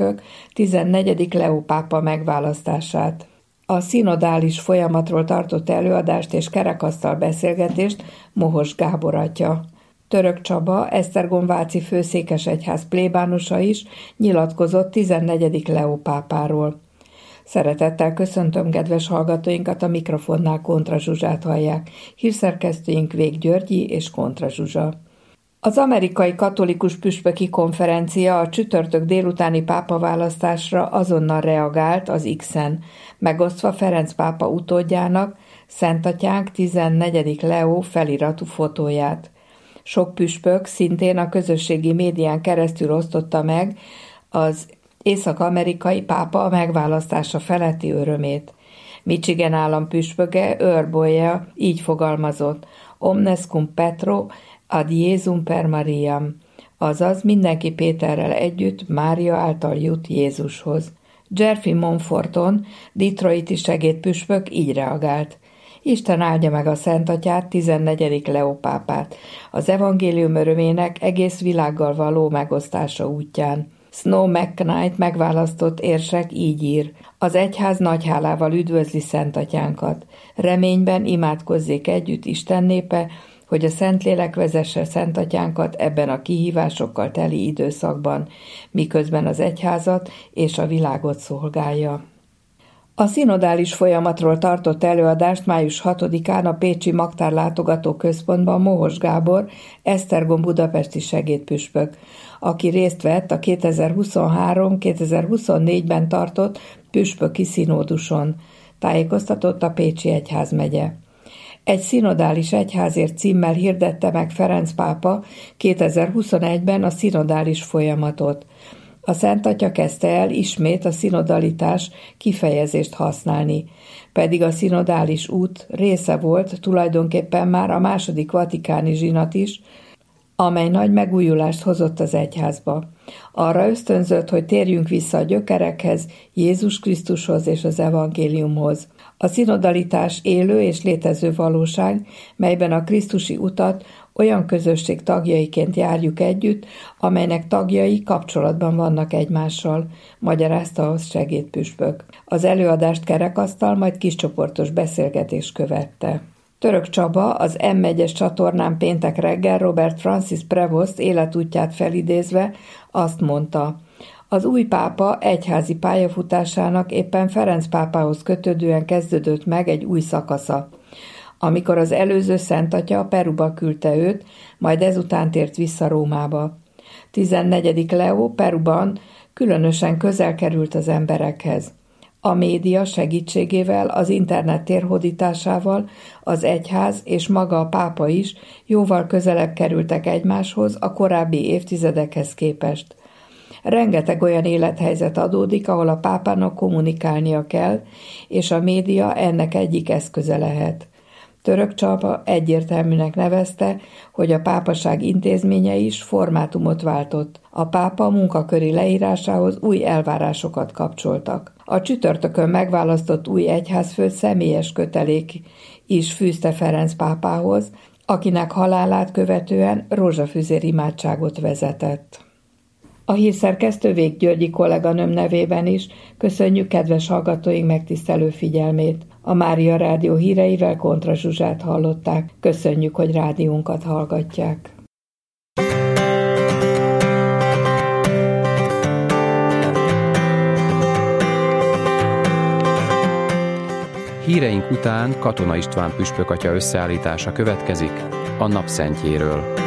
püspök 14. Leó pápa megválasztását. A szinodális folyamatról tartott előadást és kerekasztal beszélgetést Mohos Gábor atya. Török Csaba, Esztergom-Váci főszékesegyház plébánusa is nyilatkozott 14. Leó pápáról. Szeretettel köszöntöm kedves hallgatóinkat, a mikrofonnál Kontra Zsuzsát hallják. Hírszerkesztőink Vég Györgyi és Kontra Zsuzsa. Az amerikai katolikus püspöki konferencia a csütörtök délutáni pápaválasztásra azonnal reagált az X-en, megosztva Ferenc pápa utódjának, Szentatyánk 14. Leó feliratú fotóját. Sok püspök szintén a közösségi médián keresztül osztotta meg az észak-amerikai pápa megválasztása feletti örömét. Michigan állam püspöke Earl Boyer így fogalmazott: Omnes cum Petro ad Jézum per Mariam, azaz mindenki Péterrel együtt Mária által jut Jézushoz. Jeffrey Monforton, detroiti segédpüspök így reagált: Isten áldja meg a Szentatyát, 14. Leó pápát, az evangélium örömének egész világgal való megosztása útján. Snow McKnight megválasztott érsek így ír: az egyház nagy hálával üdvözli Szentatyánkat. Reményben imádkozzék együtt Isten népe, hogy a Szentlélek vezesse Szentatyánkat ebben a kihívásokkal teli időszakban, miközben az egyházat és a világot szolgálja. A szinodális folyamatról tartott előadást május 6-án a Pécsi Magtár Látogató Központban Mohos Gábor, Esztergom budapesti segédpüspök, aki részt vett a 2023-2024-ben tartott püspöki színóduson, tájékoztatott a Pécsi Egyházmegye. Egy szinodális egyházért címmel hirdette meg Ferenc pápa 2021-ben a szinodális folyamatot. A Szent Atya kezdte el ismét a szinodalitás kifejezést használni, pedig a szinodális út része volt tulajdonképpen már a második vatikáni zsinat is, amely nagy megújulást hozott az egyházba. Arra ösztönzött, hogy térjünk vissza a gyökerekhez, Jézus Krisztushoz és az evangéliumhoz. A szinodalitás élő és létező valóság, melyben a krisztusi utat olyan közösség tagjaiként járjuk együtt, amelynek tagjai kapcsolatban vannak egymással, magyarázta a segédpüspök. Az előadást kerekasztal, majd kiscsoportos beszélgetés követte. Török Csaba, az M1-es csatornán péntek reggel Robert Francis Prevost életútját felidézve azt mondta: az új pápa egyházi pályafutásának éppen Ferenc pápához kötődően kezdődött meg egy új szakasza, amikor az előző Szent Atya Peruba küldte őt, majd ezután tért vissza Rómába. 14. Leó Peruban különösen közel került az emberekhez. A média segítségével, az internet térhódításával az egyház és maga a pápa is jóval közelebb kerültek egymáshoz a korábbi évtizedekhez képest. Rengeteg olyan élethelyzet adódik, ahol a pápának kommunikálnia kell, és a média ennek egyik eszköze lehet. Török Csaba egyértelműnek nevezte, hogy a pápaság intézménye is formátumot váltott. A pápa munkaköri leírásához új elvárásokat kapcsoltak. A csütörtökön megválasztott új egyházfőt személyes kötelék is fűzte Ferenc pápához, akinek halálát követően rózsafüzér imádságot vezetett. A hírszerkesztő Vég Györgyi kolléganőm nevében is köszönjük kedves hallgatóink megtisztelő figyelmét. A Mária Rádió híreivel Kontra Zsuzsát hallották. Köszönjük, hogy rádiónkat hallgatják. Híreink után Katona István püspök atya összeállítása következik a napszentjéről.